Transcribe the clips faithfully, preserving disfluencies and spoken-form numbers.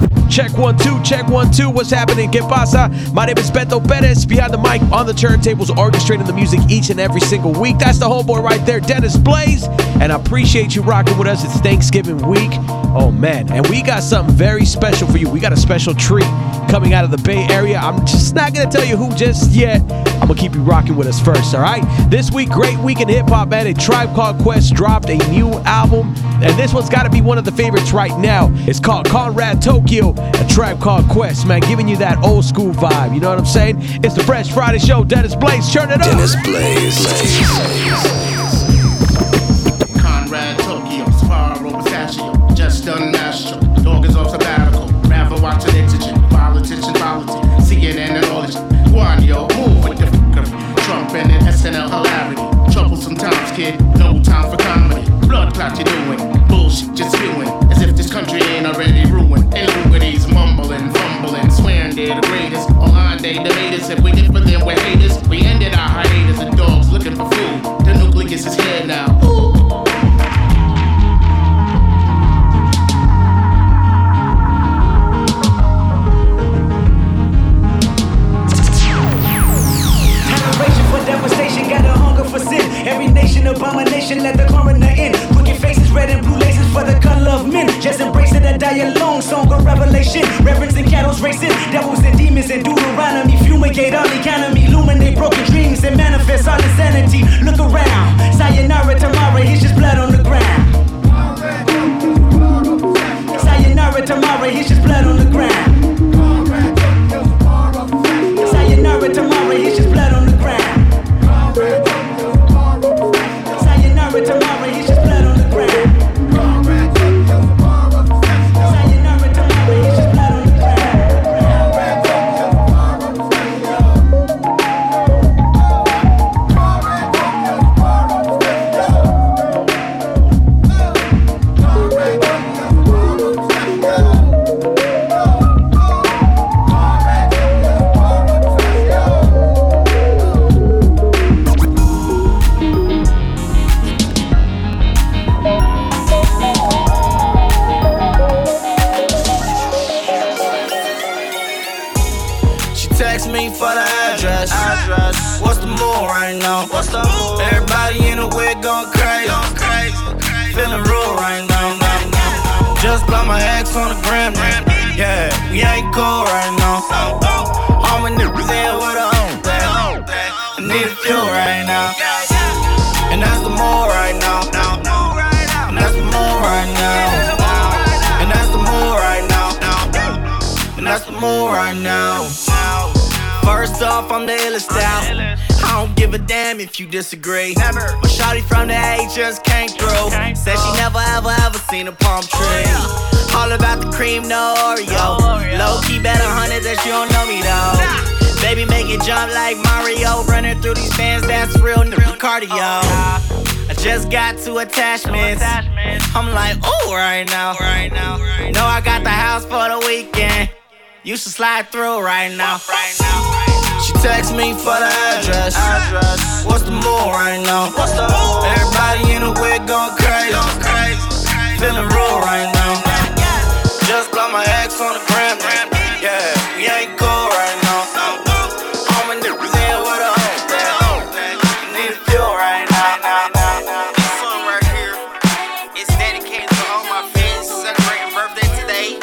Check one, two, check one, two. What's happening? ¿Qué pasa? My name is Beto Perez, behind the mic, on the turntables, orchestrating the music each and every single week. That's the homeboy right there, Dennis Blaze. And I appreciate you rocking with us. It's Thanksgiving week. Oh, man. And we got something very special for you. We got a special treat coming out of the Bay Area. I'm just not going to tell you who just yet. I'm going to keep you rocking with us first, all right? This week, great week in hip-hop, man. A Tribe Called Quest dropped a new album. And this one's got to be one of the favorites right now. It's called Conrad Tokyo, A Tribe Called Quest, man, giving you that old school vibe. You know what I'm saying? It's the Fresh Friday Show. Dennis Blaze, turn it up. Dennis Blaze. Conrad Tokyo, Sparrow, Pistachio, just done national. Dog is off sabbatical. Rather watch an exigent. Politician, politics. C N N and all this. One, yo, move with the fuckery. Trump and an S N L hilarity. Troublesome times, kid. No time for comedy. Blood clot you doing. Bullshit just spewing. As if this country ain't already ruined. Illumities mumbling, fumbling, swearing they're the greatest. Online they debate us. If we differ then we're haters. We ended our hiatus and dogs looking for food. The nucleus is here now. Ooh. Devastation, got a hunger for sin. Every nation, abomination, let the coroner in. Crooked faces, red and blue laces for the color of men. Just embrace it and die alone, song of revelation. Reverence and cattle's racing, devils and demons and Deuteronomy. Fumigate all economy, illuminate broken dreams and manifest all insanity. Look around, sayonara tomorrow, here's just blood on the ground. Sayonara tomorrow, here's just blood on the ground. Sayonara tomorrow, here's just blood on the ground. Sayonara tomorrow, he's just blood on the ground. Sayonara tomorrow, he's just blood on the ground. For the address. address. What's the mood right now? What's the mood? Everybody in the wig going crazy. Going crazy. Feeling rude right now. Just blow my ex on the gram. Yeah, we ain't cool right now. All my niggas in with a own. I need a few right now. And that's the mood right now. And that's the mood right now. And that's the mood right now. And that's the mood right now. First off, I'm the illest out. I don't give a damn if you disagree. Never. My shawty from the A just came through. Said she never ever ever seen a palm tree. All about the cream, no Oreo. Low key bet a hundred that you don't know me though. Baby make it jump like Mario. Running through these bands, that's real nigga cardio. I just got two attachments. I'm like, ooh, right now. Know I got the house for the weekend. You should slide through right now. Right now. She text me for the address. address. What's the mood right now? What's the mood? Everybody in the wig going crazy. Going crazy. Feeling rude right now. Just blow my ex on the gram. Yeah, we ain't cool right now. All my niggas in with a hoe. Need a few right now. This song right here is dedicated to all my fans celebrating birthday today.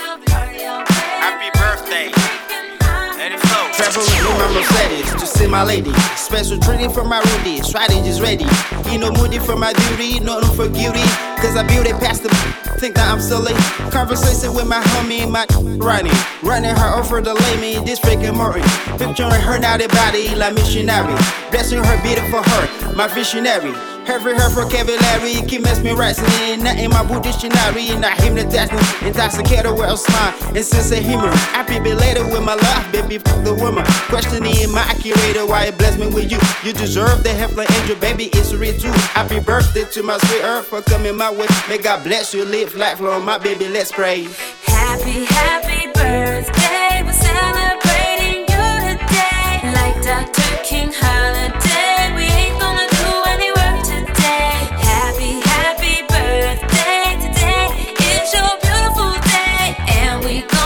Happy birthday. Let it flow. Traveling in my Mercedes to see my lady. Special treating for my Rudy. Strategy is ready. You know, moody for my duty. Nothing for guilty. Cause I built it past the think that I'm silly. Conversation with my homie, my running. Running her over to lay me. This freaking Martin. Picturing her naughty body like missionary. Blessing her beautiful heart. My visionary. Every her vocabulary, keep mesmerizing. Not in my boot dictionary, not hypnotizing. Intoxicated with a smile and sense of humor. I be belated with my love, baby, fuck the woman. Questioning my accurator, why it bless me with you. You deserve the heavenly angel, baby, it's real too. Happy birthday to my sweet earth for coming my way. May God bless you, live life long, my baby, let's pray. Happy, happy birthday, we're celebrating you today. Like Doctor King Holiday, we ain't gonna do any work today. Happy, happy birthday today, it's your beautiful day. And we go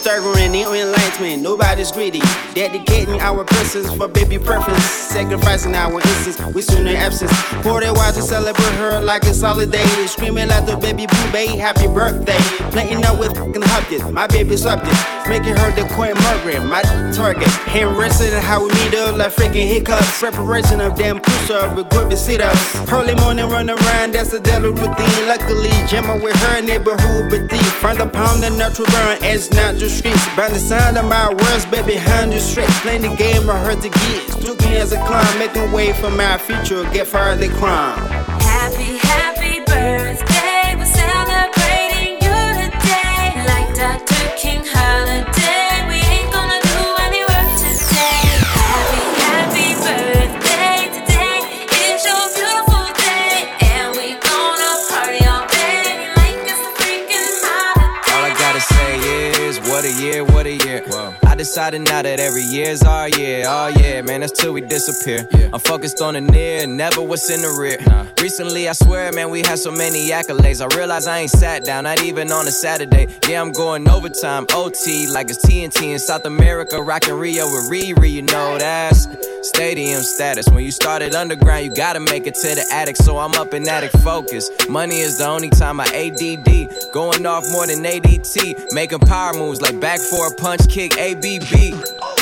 staggering in enlightenment. Nobody's greedy. Dedicating our presence for baby preference. Sacrificing our instance with sooner absence. For the wives to celebrate her like it's holiday. Screaming like the baby boo babe, happy birthday. Playing up with fucking hubject, my baby subject. Making her the Queen Margaret, my target. Hand wrestling how we meet up like freaking hiccups. Preparation of damn push up with good sit-ups. Early morning run around, that's a daily routine. Luckily, jamming with her neighborhood but deep. From the pound and natural burn, it's not the streets. By the sound of my words, baby, behind the streets. Playing the game I heard the kids. Looking as a clown, making way for my future. Get fired the crime. Happy, happy birthday. We're celebrating you today. Like Doctor King Holiday. We ain't gonna do any work today. Happy, happy birthday today. It's your beautiful day. And we gonna party all day. Like it's a freaking holiday. All I gotta say is, what a year, what a year. Whoa. I decided now that every year's our year. Oh yeah, man, that's till we disappear. Yeah. I'm focused on the near, never what's in the rear. Nah. Recently, I swear, man, we had so many accolades. I realize I ain't sat down, not even on a Saturday. Yeah, I'm going overtime, O T, like it's T N T in South America. Rockin' Rio with Riri, you know that's stadium status. When you started underground, you gotta make it to the attic. So I'm up in attic focus. Money is the only time I A D D. Going off more than A D T. Making power moves like back for a punch kick, A B B.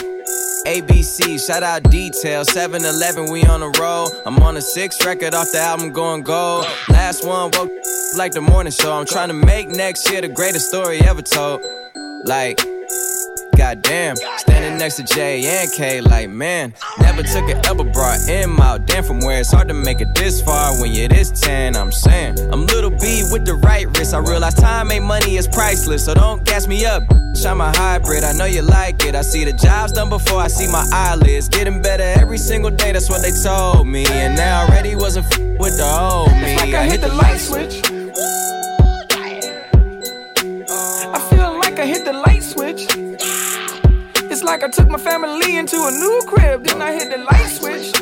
A B C, shout out Detail, seven eleven, we on the roll. I'm on a sixth record off the album going gold. Last one, woke like the morning show. I'm trying to make next year the greatest story ever told. Like, goddamn, standing next to J and K, like man, never took an L but brought M out. Damn, from where it's hard to make it this far when you're this ten. I'm saying, I'm little B with the right wrist. I realize time ain't money, is priceless, so don't gas me up. I'm a hybrid, I know you like it. I see the jobs done before I see my eyelids. Getting better every single day, that's what they told me. And now already wasn't f with the old me. It's like I, I hit the light switch. I feel like I hit the light switch. It's like I took my family into a new crib, then I hit the light switch.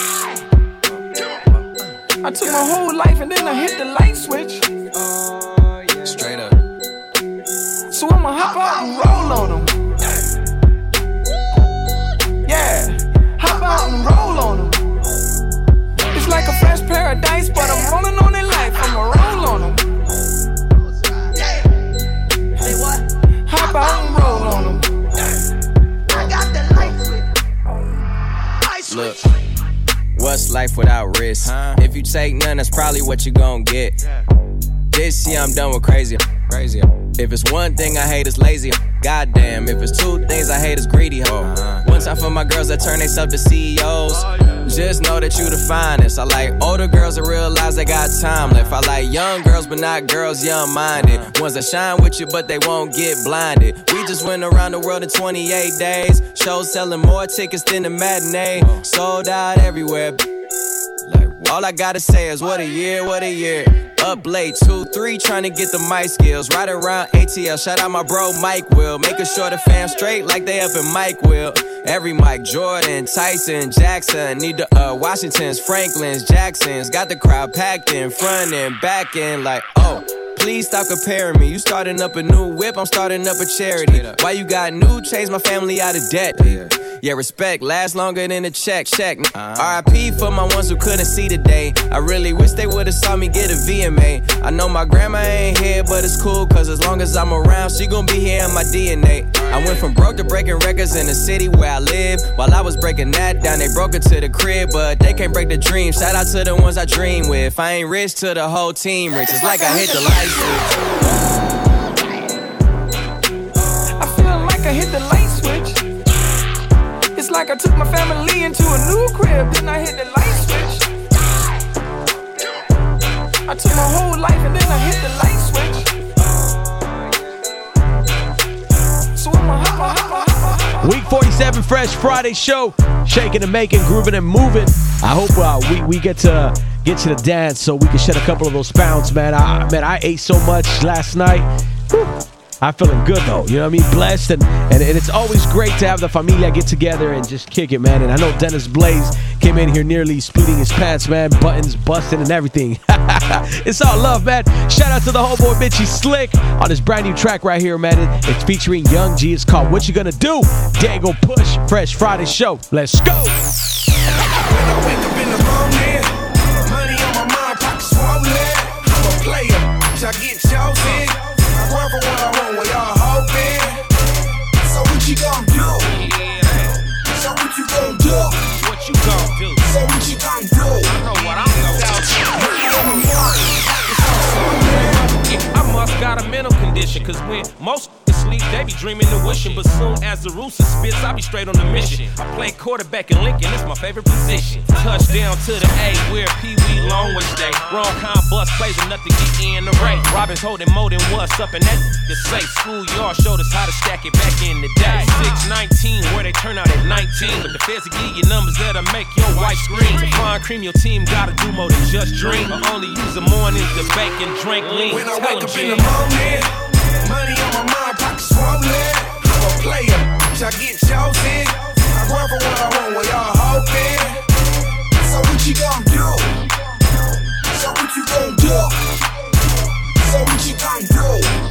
I took my whole life and then I hit the light switch. Straight up. So I'ma hop out and roll on them. Yeah, hop out and roll on them. It's like a fresh paradise, but I'm rolling on their life. I'ma roll on them. Say what? Hop out and roll on them. I got the light switch. Look, what's life without risk? Huh? If you take none, that's probably what you gon' get. This year I'm done with crazy, crazy. If it's one thing I hate, it's lazy. Goddamn, if it's two things I hate, it's greedy. Uh-huh. One time for my girls that turn themselves to C E Os. Just know that you the finest. I like older girls that realize they got time left. I like young girls, but not girls young-minded. Ones that shine with you, but they won't get blinded. We just went around the world in twenty-eight days. Shows selling more tickets than the matinee. Sold out everywhere. Like, all I gotta say is what a year, what a year. Up late, two, three, trying to get the mic skills. Right around A T L, shout out my bro Mike Will. Making sure the fam straight like they up in Mike Will. Every Mike, Jordan, Tyson, Jackson. Need the uh, Washingtons, Franklins, Jacksons. Got the crowd packed in front and back end like, oh. Please stop comparing me. You starting up a new whip, I'm starting up a charity. Why you got new chains, my family out of debt? Yeah, yeah, respect lasts longer than a check. Check. Uh-huh. R I P for my ones who couldn't see today. I really wish they would've saw me get a V M A. I know my grandma ain't here, but it's cool, cause as long as I'm around, she gon' be here in my D N A. I went from broke to breaking records in the city where I live. While I was breaking that down, they broke it to the crib, but they can't break the dream. Shout out to the ones I dream with. If I ain't rich, to the whole team rich. It's like I hit the light switch. I feel like I hit the light switch. It's like I took my family into a new crib, then I hit the light switch. I took my whole life and then I hit the light switch. So I'ma hop, hop, hop, hop, hop. Week forty-seven, Fresh Friday show. Shaking and making, grooving and moving. I hope uh, we, we get to get to the dance so we can shed a couple of those pounds, man. I, man, I ate so much last night. Whew. I'm feeling good though. You know what I mean? Blessed, and, and and it's always great to have the familia get together and just kick it, man. And I know Dennis Blaze came in here nearly speeding his pants, man. Buttons busting and everything. It's all love, man. Shout out to the homeboy Mitchie Slick on his brand new track right here, man. It's featuring Young G. It's called What You Gonna Do? Dago Push, Fresh Friday Show. Let's go. When I wake up in the morning, money on my mind, pockets swollen. I'm a player, I get chosen. I run for what I want, what y'all hoping. So what you gon' do? So what you gon' do? What you gon' do? So what you gon' do? I know what I'm gon' do. I must got a mental condition, cause when most sleep, they be dreaming and wishing, but soon as the rooster spits, I be straight on the mission. I play quarterback in Lincoln, it's my favorite position. Touchdown to the A, where Pee Wee Longwood stay. Wrong kind bus plays enough to get in the race. Robin's holding more than what's up, and that the safe schoolyard showed us how to stack it back in the day. six nineteen, where they turn out at nineteen, but the feds will give you numbers that'll make your wife scream. To find cream, your team gotta do more than just dream, or only use the mornings to bake and drink lean. When I wake up in the morning, money on my mind, pockets swollen. I'm a player, I get chosen. I run for what I want, what y'all hoping. So what you gon' do? So what you gon' do? So what you gon' do?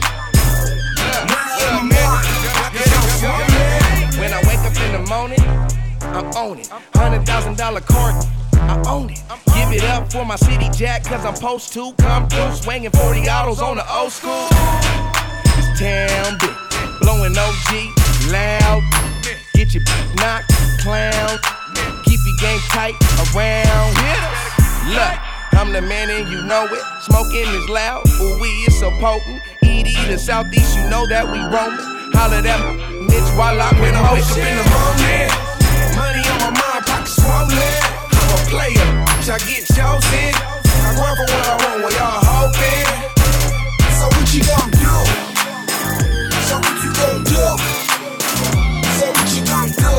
Money on my mind, pockets swollen. When I wake up in the morning, I'm on it. Hundred thousand dollar car, I own it. Give it up for my city jack, cause I'm supposed to come through swinging forty autos on the old school. It's town big, blowing O G, loud. Get your knocked, clown. Keep your game tight around. Look, I'm the man and you know it. Smoking is loud, but we is so potent. E D to Southeast, you know that we roamin'. Holla that Mitch while I'm in When I wake up motion. in the morning, money on my mind, pockets swollen. I'm a player, I get chosen. I run for what I want, what y'all hoping. So what you gon' do? So what you gon' do? So what you gon' do?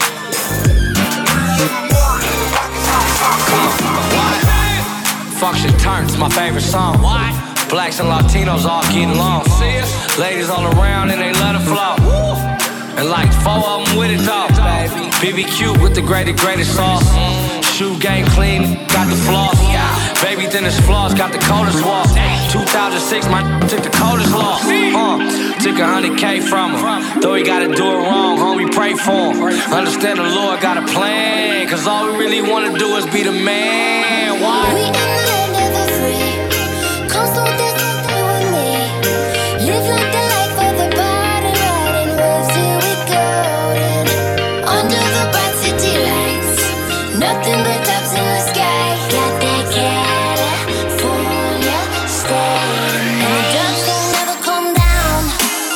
Money on my mind, pockets swollen. Function turns, my favorite song. What? Blacks and Latinos all getting long. Ladies all around and they let it flow. And like four of them with it though, baby. B B Q with the greatest, greatest sauce. Shoe game clean, got the floss. Baby thinnest floss, got the coldest walk. two thousand six, my took the coldest loss. Uh, took a hundred K from him. Though he gotta do it wrong, homie, pray for him. Understand the Lord got a plan, cause all we really wanna do is be the man. Why? We in the land of the free. Come so there's nothing with me. Live like the life of the party, riding roads till we golden. Under the bright city lights, nothing but tops in the sky. Got that California style, and the drugs don't never come down.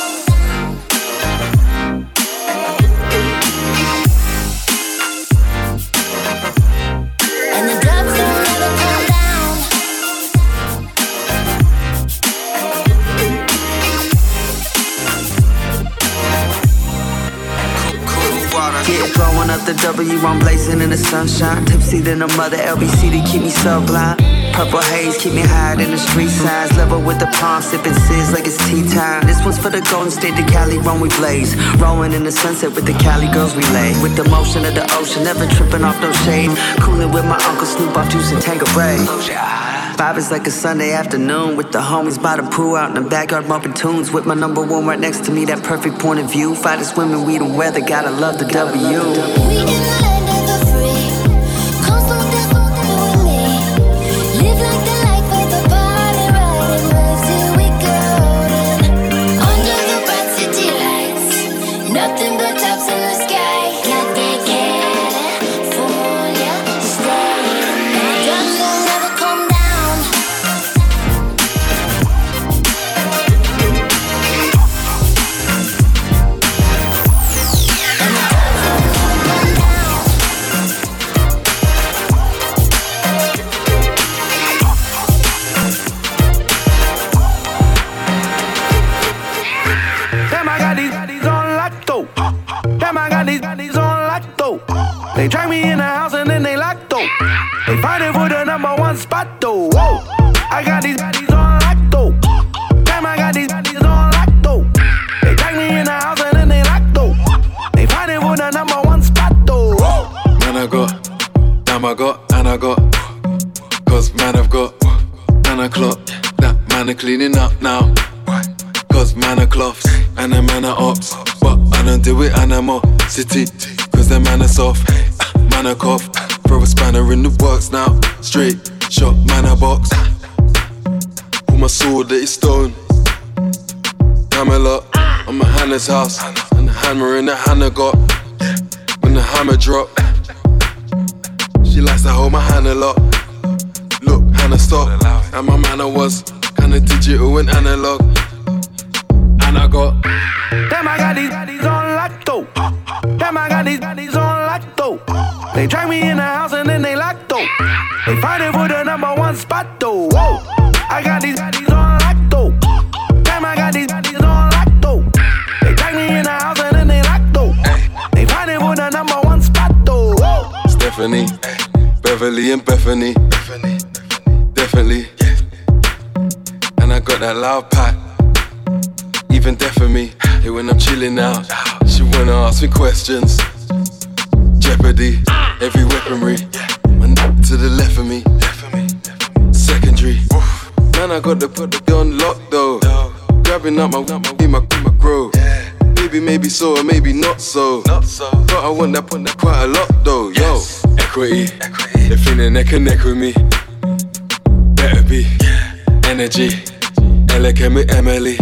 And the drugs don't never come down. Yeah, throwing up the W, I'm blazing in the sunshine. Tipsy than a mother, L B C to keep me sublime. Purple haze, keep me higher than the street signs. Level with the palm, sipping sizz like it's tea time. This one's for the Golden State, the Cali run we blaze. Rolling in the sunset with the Cali girls we lay. With the motion of the ocean, never tripping off no shade. Cooling with my Uncle Snoop off juice and Tanqueray. Vibe is like a Sunday afternoon with the homies by the pool out in the backyard bumping tunes. With my number one right next to me, that perfect point of view. Fighters, women, we the weather, gotta love the W. We in the land of the free. Come so there's nothing with me. Live like the life of the party, riding roads till we golden. Under the bright city lights, nothing but tops in the sky. Got that California style, and the drugs don't never come down. Damn, I got these, these on lotto. Damn, I got these, these on lotto. They track me in the house and then they locked though. They fighting for the number one spot though. Whoa, I got these, these on lotto. Damn, I got these, these on lotto. a clock, that man a cleaning up now. Cause man a cloths, and a man a ops. But I don't do it animosity, cause the man a soft. Man a cough, throw a spanner in the works now. Straight shot, man a box. Pull my sword at his stone. Camelot, on my Hannah's house. And the hammer in the Hannah got. When the hammer drop, she likes to hold my hand a lot. Look, Hannah stop. And my manner was kinda digital and analog. And I got damn, I got these baddies on lock though. Damn, I got these baddies on lock though. They track me in the house and then they lock though. They fighting for the number one spot though. Whoa, I got these baddies on lock though. Damn, I got these baddies on lock though. They track me in the house and then they lock though. They fighting for the number one spot though. Whoa. Stephanie, Beverly and Bethany, definitely. And I got that loud pack, even deaf for me. Hey, when I'm chilling out, she wanna ask me questions. Jeopardy, every weaponry. Man to the left of me, secondary. Man, I got to put the gun lock though. Grabbing up my, my, my, my grow. Maybe, maybe so, or maybe not so. But I want that, put that quite a lot though. Yo, equity, they feeling neck and neck with me. Better be energy, Elegant Emily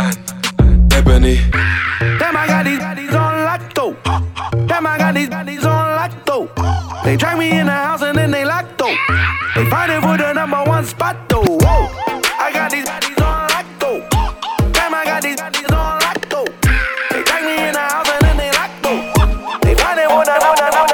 and Ebony. Damn, I got these baddies on lock though. Damn, I got these baddies on lock though. They track me in the house and then they lock though. They fighting for the number one spot though. Whoa, I got these baddies on lock though. Damn, I got these baddies on lock though. They track me in the house and then they lock though. They fighting for the number one.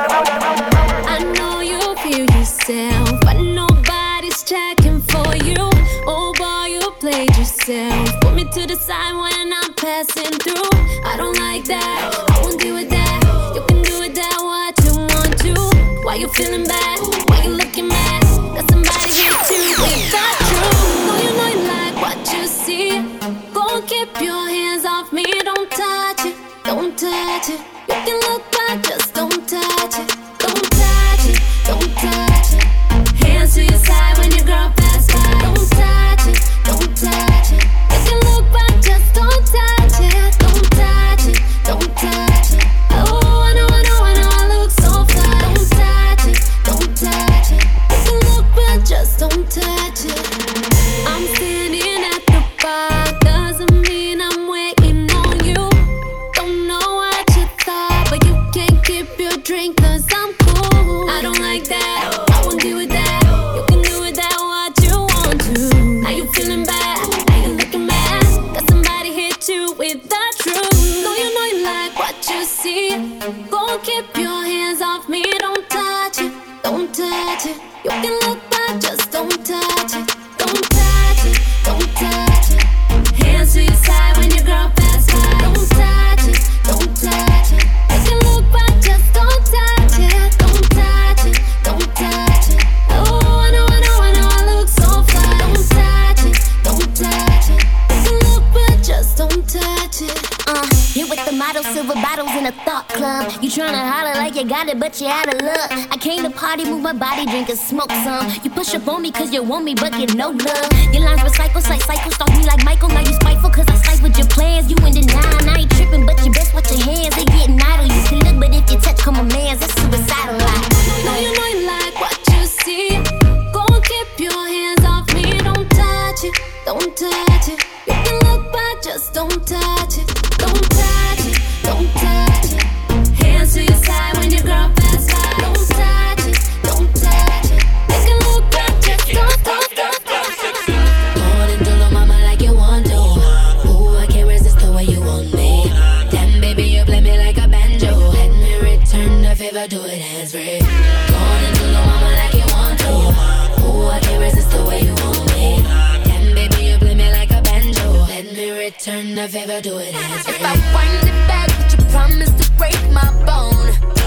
I know you feel yourself, but nobody's checking for you. Oh boy, you played yourself. Put me to the side when I'm passing through. I don't like that, I won't deal with that. You can do with that what you want to. Why you feeling bad? Why you looking mad? That somebody hit you with that truth. No, you know you like what you see. Go keep your hands off me. Don't touch it, don't touch it. You can look back, just don't touch it. Don't touch it, don't touch it. Hands to your side when your girl pass by. Don't touch it, don't touch it. You can look back, just don't touch it. Don't touch it, don't touch it. Oh, I know, I know, I know I look so fly. Don't touch it, don't touch it. You can look back, just don't touch it. I'm standing at the bar, doesn't mean I'm waiting on you. Don't know what you thought, but you can't keep your drink cause I'm cool. I don't like that, I won't deal with that. You can do with that what you want to. Now you feeling bad, now you looking mad. Got somebody hit you with the truth. No, you know you like what you see. Go keep your hands off me. Don't touch it, don't touch it. You can look back, just don't touch it. Don't touch it, don't touch it. Hands to your side when your girl pass by. Don't touch it, don't touch it. You can look back, just don't touch it. Don't touch it, don't touch it. Oh, I know, I know, I know I look so fly. Don't touch it, don't touch it. You can look back, just don't touch it. Uh, you with the model, silver bottles in a thought club. You tryna holler like you got it, but you out of luck. I came to party, move my body, drink and smoke some. You push up on me cause you want me, but get no love. Your lines recycle, like cycle, stalk me like Michael. Now you spiteful cause I stifled your plans. You in denial, I ain't tripping, but you best watch your hands. They getting idle, you can look, but if you touch, come a man's, that's suicidal like. No, you know you like what you see. Go keep your hands off me. Don't touch it, don't touch it. You can look back, just don't touch it. Don't touch it, don't touch it. Hands to your side when your girl pass by. Don't touch it, don't touch it. You can look back, just don't, don't, don't, don't. Go on and do lo mama like you want to. Ooh, I can't resist the way you want me. Damn, baby, you play me like a banjo. Let me return the favor, do it hands free. Go on and do lo mama like you want to. Ooh, I can't resist the way you want me. Damn, baby, you play me like a banjo. Let me return the favor, do it hands free. If I wind it back, would you promise to break my bone?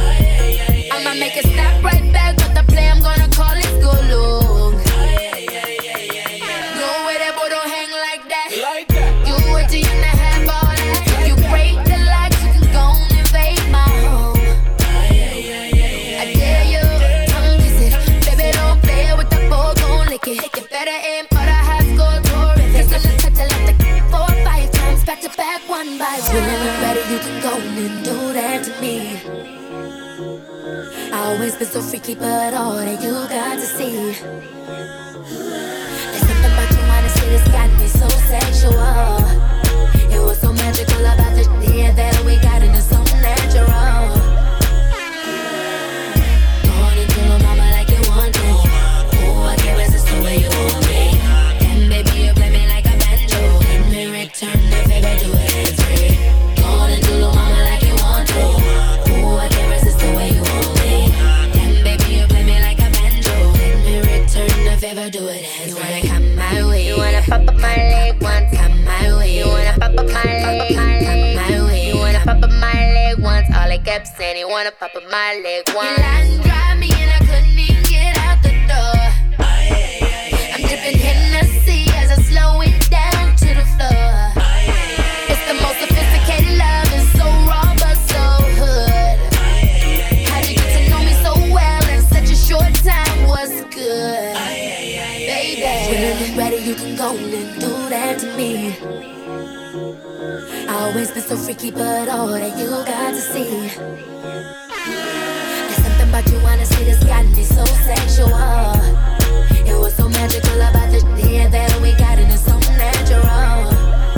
I'ma make it snap right back, but the play I'm gonna call it go long. Go with it, but don't hang like that. You wait till you not have all that. If you break the locks, you can go and invade my home. I dare you, tongue kiss it. Baby, don't play with the boy, gon' lick it. You better aim for the high score tourist. Cause I'm the type to let the four or five times back to back, one by one. When you're ready, you can go and do that to me. I always been so freaky, but all that you got to see. There's something about you, honestly, that's got me so sexual. It was so magical about the day that we got, and it's so natural. Going into my mama like you want to. Oh, I can't resist the way you hold me. Then baby, you play me like a banjo. Let me return the favor, do it hands free. Going into my mama like you want to. Oh, I can't resist the way you hold me. Then baby, you play me like a banjo. Let me return the favor, do it hands free. You wanna come my way? You wanna pop up my leg once? Come my way. You wanna pop up my leg? Come my way. You wanna pop up my leg once? All I kept saying, you wanna pop up my leg once? You lied and drive me and I couldn't even get out the door. I'm dipping Hennessy as I slow it down to the floor. It's the most sophisticated love, it's so raw but so hood. How'd you get to know me so well in such a short time? What's good, baby? When you're ready, you can go and do that to me. I always been so freaky, but all that you got to see. There's something about you, honestly, that's got me so sexual. It was so magical about the day that we got, and it's so natural.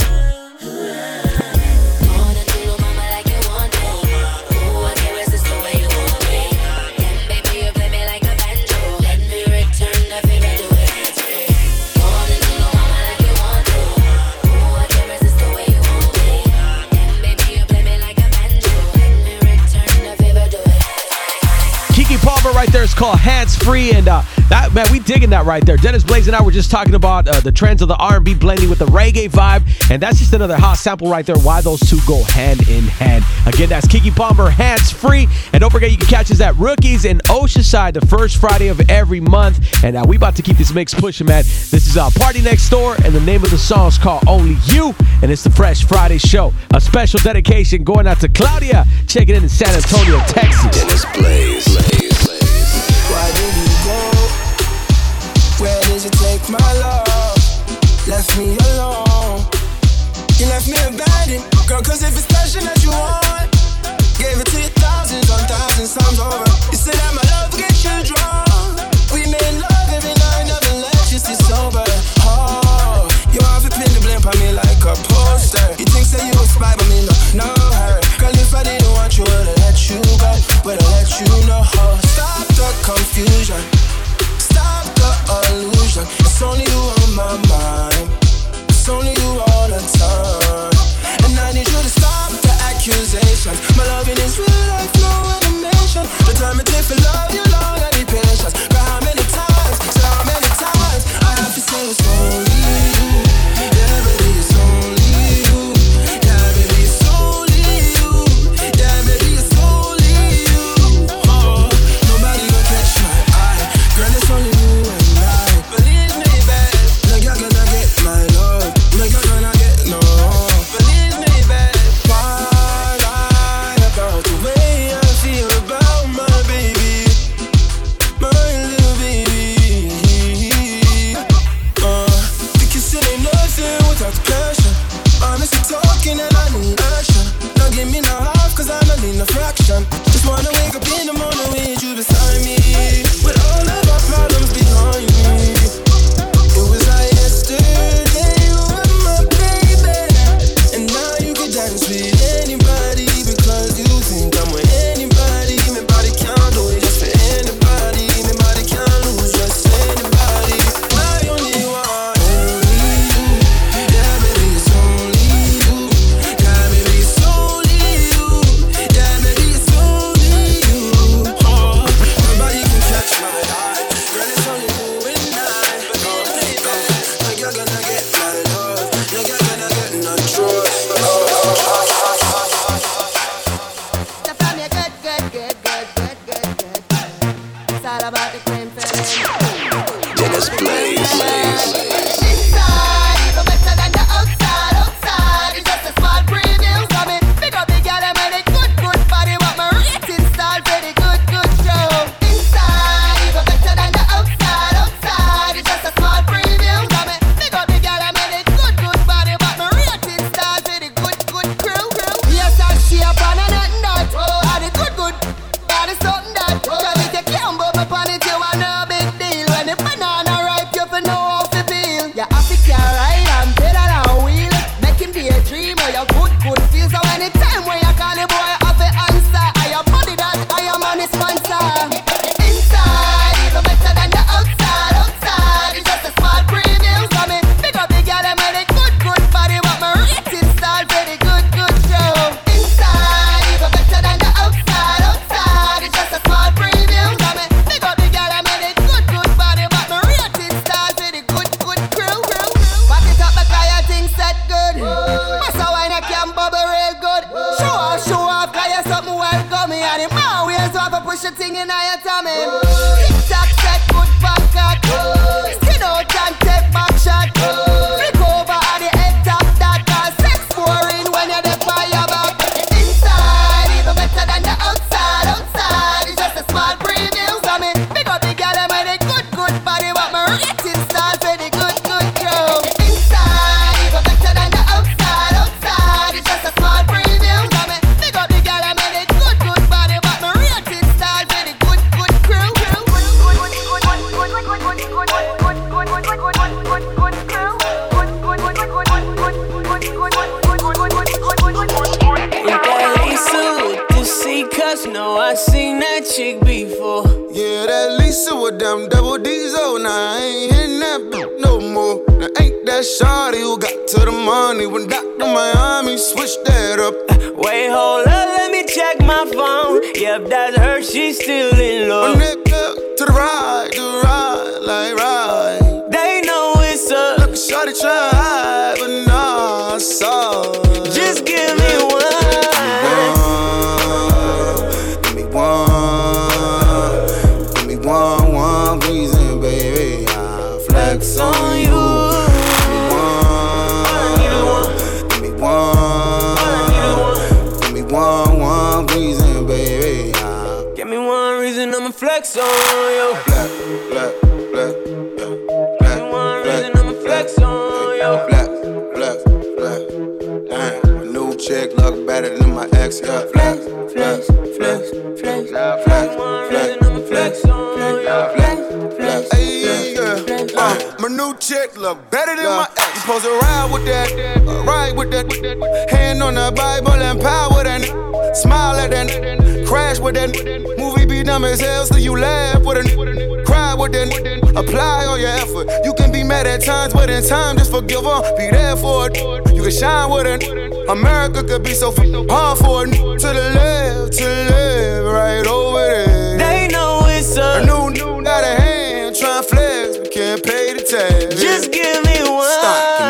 Going to do mama like you want to. Oh, I can't resist the way you hold me. Then baby, you play me like a banjo. Let me return the favor, do it hands free. Going to do mama like you want to. Oh, I can't resist the way you hold me. Then baby, you play me like a banjo. Let me return the favor, do it hands free. Keke Palmer right there is called Hands Free, and uh, that man, we digging that right there. Dennis Blaze and I were just talking about uh, the trends of the R and B blending with the reggae vibe, and that's just another hot sample right there. Why those two go hand in hand. Again, that's Keke Palmer, Hands Free, and don't forget you can catch us at Rookies in Oceanside the first Friday of every month. And uh, we about to keep this mix pushing, man. This is uh, Party Next Door, and the name of the song is called Only You, and it's the Fresh Friday Show. A special dedication going out to Claudia, checking in in San Antonio, Texas. Dennis Blaze. Blaze. Why did you go? Where did you take my love? Left me alone. You left me abandoned. Girl, cause if it's passion that you want, gave it to you thousands on thousands times over. You said that my love would get you drunk. We made love every night, never let you see sober. Oh, you have a pin to blame on me like a poster. You think say you a spy, but me no, no hurt. Girl, if I didn't want you, would've let you go. Would've let you know. Stop the confusion. Stop the illusion. It's only you on my mind. It's only you all the time. And I need you to stop the accusations. My loving is real life, no animation. The time it takes to love you long, I need patience. But how many times, so how many times I have to push a thing in your tummy. Tick-tock, set, good pocket. Skin out and take back shot. Flick over at the head top that. Cause sex boring when you're there by your back. Inside, even better than the outside. Outside, it's just a small preview. So me, pick up the girl and make good, good body. What my rating style for the good, good crew. Inside, even better than the outside. Outside, it's just a small preview. So me, pick up the girl and make good, good body. What my rating style for the good, good crew. Cause no, I seen that chick before. Yeah, that Lisa with them double D's, oh, now I ain't hitting that b- no more. Now ain't that shawty who got to the money when Doctor Miami switched that up. Wait, hold up, let me check my phone. Yep, that's her, she's still in love. A nigga to the right, to the right, like right. They know it's up. Look, shawty try, but nah, I saw. Just give me one. One, one reason, baby, I flex on you. Give me one, give me one, one reason, baby. I give me one reason, I'ma flex on you. Flex, flex, flex, yeah. Flex, give me one reason, I'ma flex on you. Flex, flex, flex. Damn, my new chick look better than my ex. Yeah, flex, flex, flex, flex, flex, flex, flex, flex on. Flex, flex, hey, yeah. Uh, my new chick look better than my ex. You supposed to ride with that, uh, ride with that. Hand on the Bible and power that. Smile at that, crash with that. Movie be dumb as hell, so you laugh with it. Cry with that, apply all your effort. You can be mad at times, but in time, just forgive her. Be there for it, you can shine with it. America could be so f- hard for it. To the left, to the left, right over there. They know it's up. A new, new, got a hand, tryna flex, we can't pay the tab. Just give me one. Stop,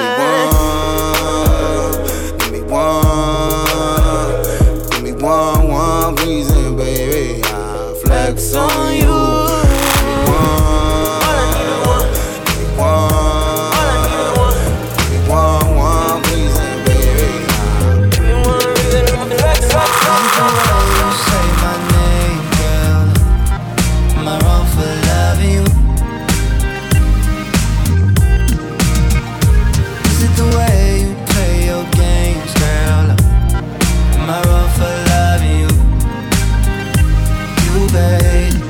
give me one. Give me one. Give me one, one reason, baby. I flex on you. Give me one. Give me one. Give me one, one reason, baby. Give me one reason, I'ma flex on you. Say my name, girl. Am I wrong for loving you? Is it the way you play your games, girl? Am I wrong for loving you? You, babe.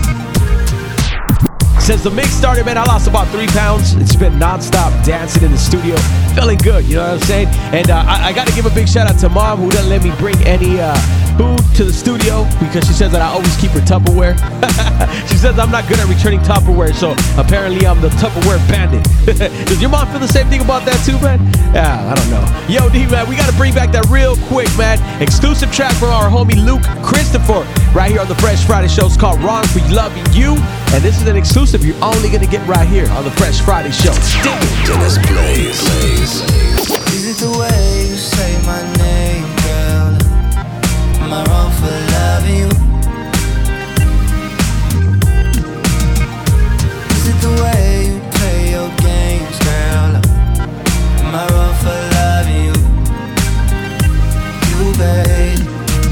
Since the mix started, man, I lost about three pounds. It's been nonstop dancing in the studio. Feeling good, you know what I'm saying? And uh, I, I got to give a big shout out to Mom, who doesn't let me bring any uh, food to the studio because she says that I always keep her Tupperware. She says I'm not good at returning Tupperware, so apparently I'm the Tupperware bandit. Does your mom feel the same thing about that too, man? Yeah, I don't know. Yo, D, man, we got to bring back that real quick, man. Exclusive track from our homie Luke Christopher right here on the Fresh Friday show. It's called Wrong for Loving You, and this is an exclusive you're only going to get right here on the Fresh Friday show. Dennis Blaze. Is it the way you say my name, girl? Am I wrong for loving you? Is it the way you play your games, girl? Am I wrong for loving you? You, babe.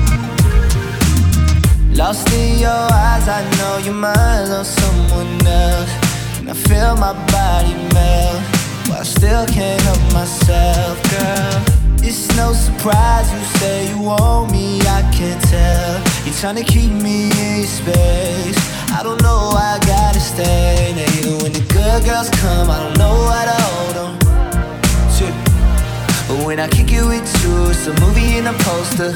Lost in your eyes, I know you might love someone else. And I feel my body melt, but I still can't help myself, girl. It's no surprise you say you want me, I can tell. You're trying to keep me in your space. I don't know why I gotta stay. Now even when the good girls come, I don't know how to hold on. But when I kick it with you, it's a movie and a poster.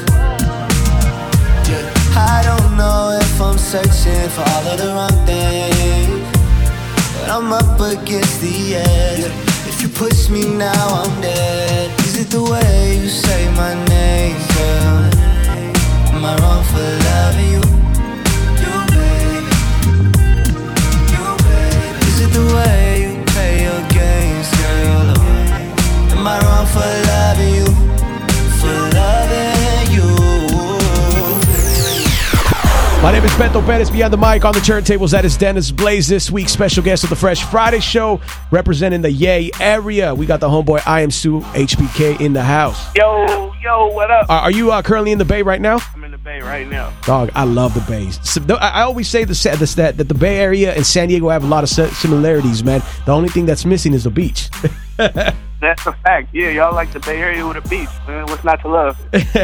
I don't know if I'm searching for all of the wrong things, but I'm up against the edge. If you push me now, I'm dead. Is it the way you say my name, girl? Am I wrong for loving you? You, baby. You, baby. Is it the way you play your games, girl? Am I wrong for loving you? For loving you? My name is Beto Perez, behind the mic on the turntables. That is Dennis Blaze, this week's special guest of the Fresh Friday show, representing the Yay area. We got the homeboy I Am Sue, H B K, in the house. Yo, yo, what up? Are, are you uh, currently in the Bay right now? I'm in the Bay right now. Dog, I love the Bay. So, I, I always say the, the, that, that the Bay Area and San Diego have a lot of similarities, man. The only thing that's missing is the beach. That's a fact. Yeah, y'all like the Bay Area with a beach, man. What's not to love?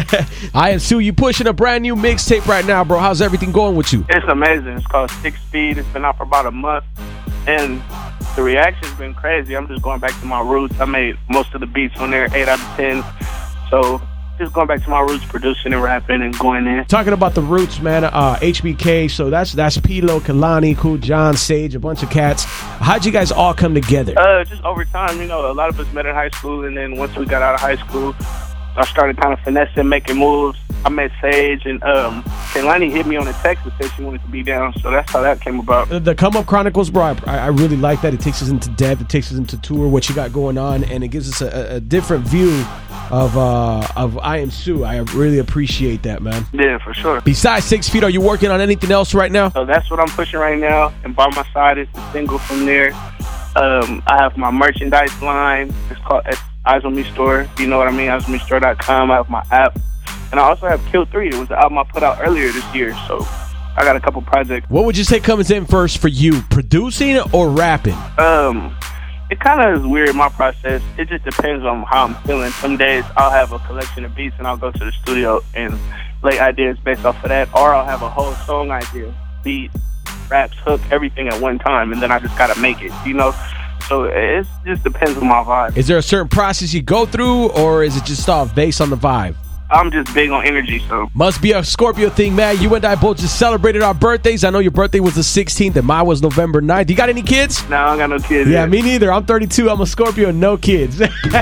I Am Sue, you pushing a brand new mixtape right now, bro. How's everything going with you? It's amazing. It's called Six Speed. It's been out for about a month, and the reaction's been crazy. I'm just going back to my roots. I made most of the beats on there, eight out of ten. So just going back to my roots, producing and rapping and going in. Talking about the roots, man, uh, H B K, so that's that's Pilo, Kalani, Cool John, Sage, a bunch of cats. How'd you guys all come together? Uh, just over time, you know, a lot of us met in high school, and then once we got out of high school, I started kind of finessing, making moves. I met Sage, and um, Kalani hit me on a text and said she wanted to be down, so that's how that came about. The Come Up Chronicles, bro, I, I really like that. It takes us into depth, it takes us into tour, what you got going on, and it gives us a, a different view of uh, of I Am Sue. I really appreciate that, man. Yeah, for sure. Besides Six Feet, are you working on anything else right now? So that's what I'm pushing right now, and by my side is the single from there. Um, I have my merchandise line. It's called Eyes on Me Store. You know what I mean? eyes on me store dot com. I have my app. And I also have Kill three. It was the album I put out earlier this year. So I got a couple projects. What would you say comes in first for you, producing or rapping? Um, it kind of is weird, my process. It just depends on how I'm feeling. Some days I'll have a collection of beats and I'll go to the studio and lay ideas based off of that. Or I'll have a whole song idea, beat, raps, hook, everything at one time. And then I just got to make it, you know? So it just depends on my vibe. Is there a certain process you go through, or is it just off based on the vibe? I'm just big on energy, so. Must be a Scorpio thing, man. You and I both just celebrated our birthdays. I know your birthday was the sixteenth and mine was November ninth. You got any kids? No, I don't got no kids. Yeah, yet. me neither. I'm thirty-two. I'm a Scorpio, no kids.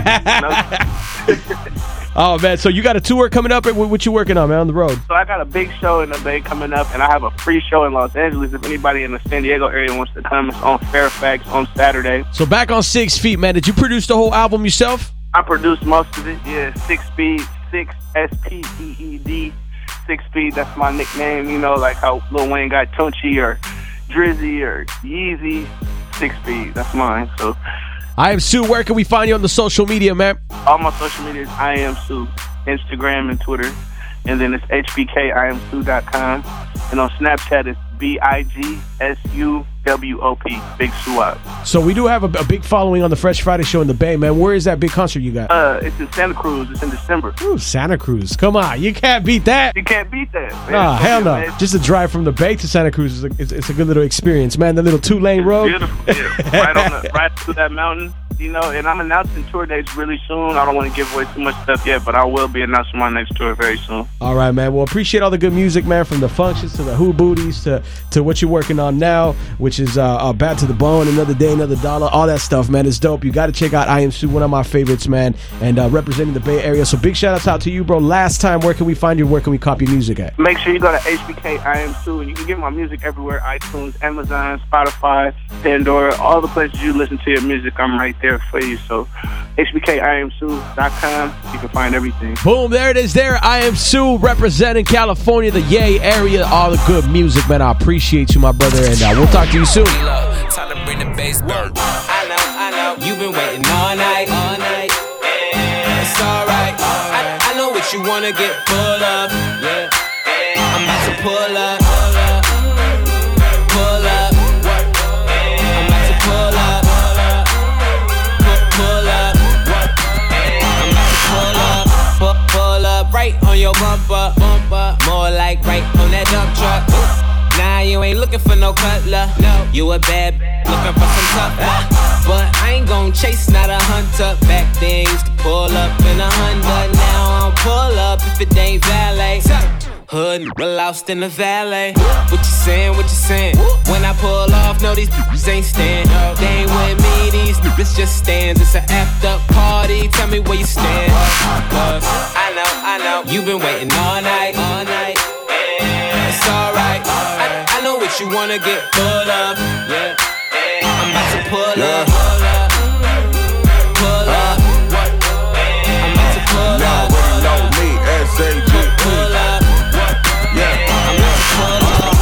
Oh, man. So you got a tour coming up. What you working on, man, on the road? So I got a big show in the Bay coming up, and I have a free show in Los Angeles. If anybody in the San Diego area wants to come, it's on Fairfax on Saturday. So back on Six Feet, man. Did you produce the whole album yourself? I produced most of it, yeah. Six Speed, six, S P E E D. Six Speed, that's my nickname, you know, like how Lil Wayne got Tunchi or Drizzy or Yeezy. Six Speed, that's mine, so. I Am Sue. Where can we find you on the social media, man? All my social media is I Am Sue, Instagram and Twitter. And then it's H B K I am sue dot com. And on Snapchat, it's B I G S U W O P, Big Suwap. So we do have a, a big following on the Fresh Friday show in the Bay, man. Where is that big concert you got? Uh, It's in Santa Cruz. It's in December. Ooh, Santa Cruz. Come on. You can't beat that. You can't beat that, man. Nah, hell no. Just a drive from the Bay to Santa Cruz is a, it's, it's a good little experience, man. The little two-lane road. Beautiful. Yeah. Right, on the, right through that mountain. You know, and I'm announcing tour dates really soon. I don't want to give away too much stuff yet, but I will be announcing my next tour very soon. All right, man. Well, appreciate all the good music, man, from the functions to the Who Booties to, to what you're working on now, which is uh, uh, Bad to the Bone, Another Day, Another Dollar, all that stuff, man. It's dope. You got to check out I Am Sue, one of my favorites, man, and uh, representing the Bay Area. So big shout-outs out to you, bro. Last time, where can we find you? Where can we copy music at? Make sure you go to H B K I Am Sue, and you can get my music everywhere, iTunes, Amazon, Spotify, Pandora, all the places you listen to your music, I'm right there for you. So H B K I am sue dot com, you can find everything. Boom, there it is there. I Am Sue, representing California, the Yay area, all the good music, man. I appreciate you, my brother, and uh, we'll talk to you soon. Time to bring the bass back. I know, I know, you've been waiting all night, all night. It's alright. I, I know what you wanna get full of. Yeah, I'm about to pull up, pull up. I'm about to pull up, pull up. I'm about to pull up, pull, pull up right on your bumper, bumper. More like right on that dump truck. Nah, you ain't looking for no cutler. No, you a bad b- looking for some tough love. But I ain't gon' chase, not a hunter. Back then used to pull up in a Honda. Now I don't pull up if it ain't valet. Hood lost in the valet. What you saying? What you saying? When I pull off, no, these bitches ain't stand. They ain't with me, these bitches just stands. It's an effed up party. Tell me where you stand. Cause I know, I know, you've been waiting all night, all night. It's alright. I, I know what you wanna get full of. Yeah, I'm about to pull up, pull up. I'm about to pull up. Y'all already know me, S A G. Pull up. Yeah, I'm about to pull up.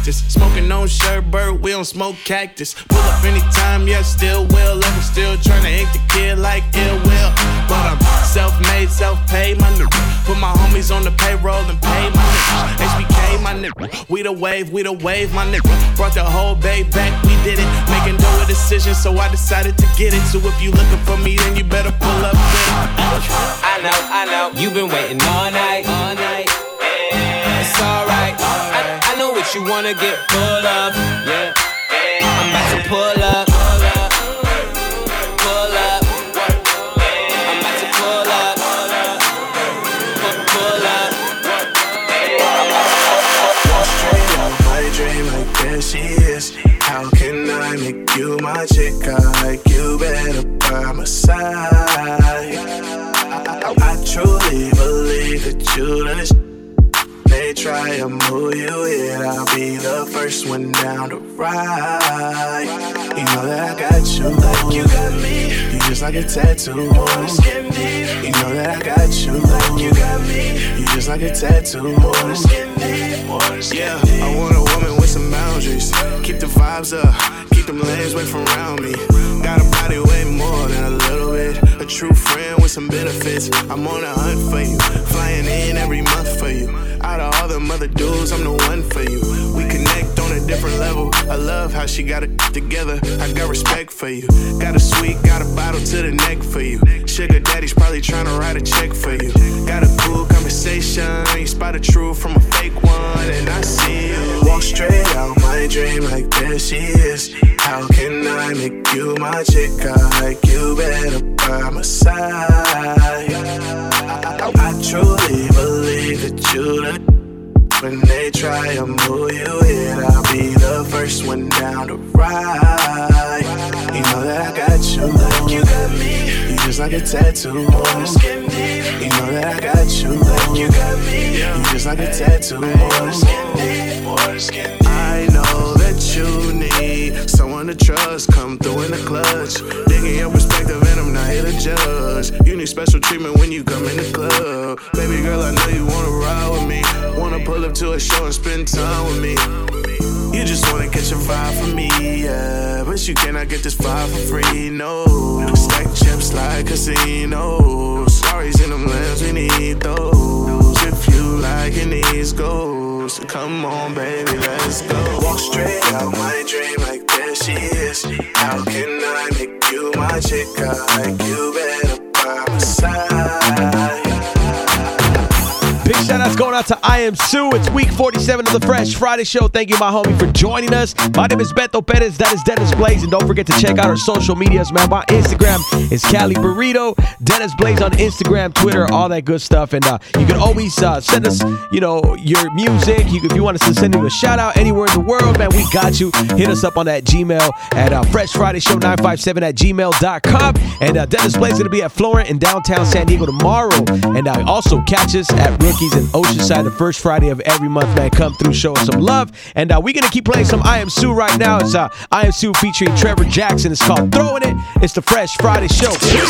practice. Smoking on sherbert, we don't smoke cactus. Pull up anytime, yeah, still will. Ever still trying to hit the kid like ill will. But I'm self-made, self-paid, my nigga. Put my homies on the payroll and pay my nigga. H B K, my nigga. We the wave, we the wave, my nigga. Brought the whole bay back, we did it. Making no decision, so I decided to get it. So if you looking for me, then you better pull up with it. I know, I know, you've been waiting all night, all night. It's alright. I, I know what you wanna get full of. Yeah, I'm about to pull up. Pull up. I'm about to pull up. Pull up. Straight out my dream, like there she is. How can I make you my chick? I like you better by my side. I, I, I truly believe that you done this. They try to move you in, I'll be the first one down to ride. You know that I got you, like you got me. You just like a tattoo. You know that I got you, like you got me. You just like a tattoo. Yeah, I want a woman with some boundaries. Keep the vibes up, keep them legs away from around me. Got a body way more than a little bit. A true friend with some benefits. I'm on a hunt for you, flying in every month for you. Out of all them other dudes, I'm the one for you. We connect on a different level. I love how she got it together. I got respect for you. Got a sweet, got a bottle to the neck for you. Sugar daddy's probably trying to write a check for you. Got a cool conversation. You spot a truth from a fake one, and I see you. Walk straight out my dream like there she is. How can I make you my chick? I like you better by my side. I, I, I truly believe that you done. When they try to move you in, I'll be the first one down to ride. You know that I got you, like you got me. You just like a tattoo. You know that I got you, like you got me. You just like a tattoo. I know that you need someone to trust. Come through in the clutch, digging your perspective, and I'm not here to judge. You need special treatment when you come in the club. Baby girl, I know you wanna ride with me. Wanna pull up to a show and spend time with me. You just wanna catch a vibe from me, yeah. But you cannot get this vibe for free, no. Stack chips like casinos. Sorry's in them lands, we need those. If you like it needs goals, so come on, baby, let's go. Walk straight out my dream like there she is. How can I make you my chick? I like you better by my side. Big shout outs going out to I Am Sue. It's week forty-seven of the Fresh Friday Show. Thank you, my homie, for joining us. My name is Beto Perez. That is Dennis Blaze. And don't forget to check out our social medias, man. My Instagram is Cali Burrito. Dennis Blaze on Instagram, Twitter, all that good stuff. And uh, you can always uh, send us, you know, your music. You, if you want us to send you a shout out anywhere in the world, man, we got you. Hit us up on that Gmail at uh, Fresh Friday Show nine five seven at gmail dot com. And uh, Dennis Blaze is going to be at Florent in downtown San Diego tomorrow. And uh, also catch us at Rookies in Oceanside the first Friday of every month, man. Come through, show us some love. And uh, we're going to keep playing some I Am Sue right now. It's uh, I Am Sue featuring Trevor Jackson. It's called Throwing It. It's the Fresh Friday Show.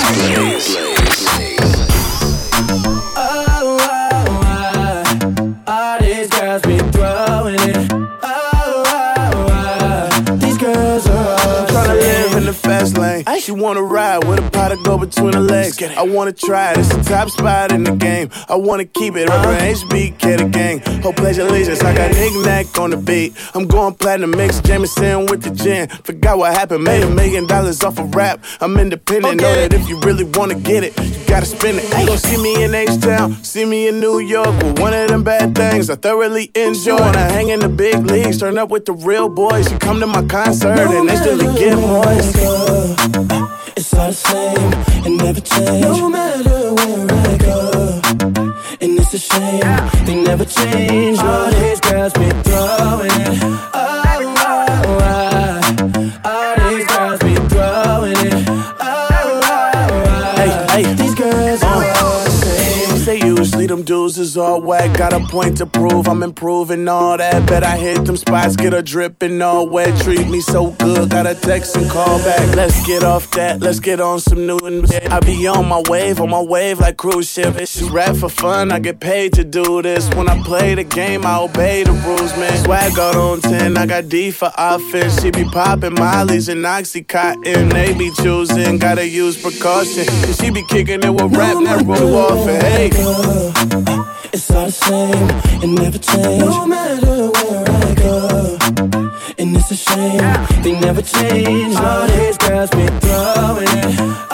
Oh, oh, oh, all these girls be throwing it. Oh, oh, oh, these girls are trying to live in the fast lane. She wanna ride with a pot to go between her legs. I wanna try it, it's the top spot in the game. I wanna keep it, over H B K the gang. Whole pledge allegiance, I got knick-knack on the beat. I'm going platinum mix, Jameson with the gin. Forgot what happened, made a million dollars off a rap. I'm independent, know that if you really wanna get it, you gotta spend it. You gon' see me in H-Town, see me in New York with one of them bad things I thoroughly enjoy. When I hang in the big leagues, turn up with the real boys. You come to my concert and they still get boys. It's all the same, it never change. No matter where I go, and it's a shame, they never change. All these girls be throwing it. Oh, oh, oh, all these girls be throwing it. Oh, oh, oh, hey, hey, these girls are all the same. Say usually them dudes is all whack. Got a point to prove, I'm improving all that. Bet I hit them spots, get a dripping all wet. Treat me so good, got a text and call back. Let's get off that, let's get on some new and I be on my wave, on my wave like cruise ship. It's just rap for fun, I get paid to do this. When I play the game, I obey the rules, man. Swag out on ten, I got D for offense. She be popping Molly's and Oxycontin. They be choosing, gotta use precaution. Cause she be kicking it with rap, that rule off and hey. It's all the same, it never change. No matter where I go, and it's a shame, they never change. All these girls be throwing it